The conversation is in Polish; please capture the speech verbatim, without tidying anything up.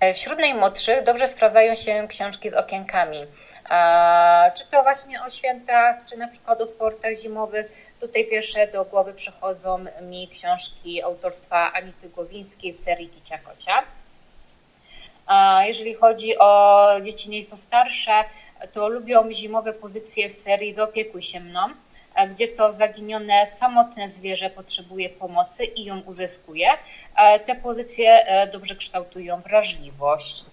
Wśród najmłodszych dobrze sprawdzają się książki z okienkami. Czy to właśnie o świętach, czy na przykład o sportach zimowych. Tutaj pierwsze do głowy przychodzą mi książki autorstwa Anity Głowińskiej z serii Kicia Kocia. Jeżeli chodzi o dzieci nieco starsze, to lubią zimowe pozycje z serii Zaopiekuj się mną, gdzie to zaginione, samotne zwierzę potrzebuje pomocy i ją uzyskuje. Te pozycje dobrze kształtują wrażliwość.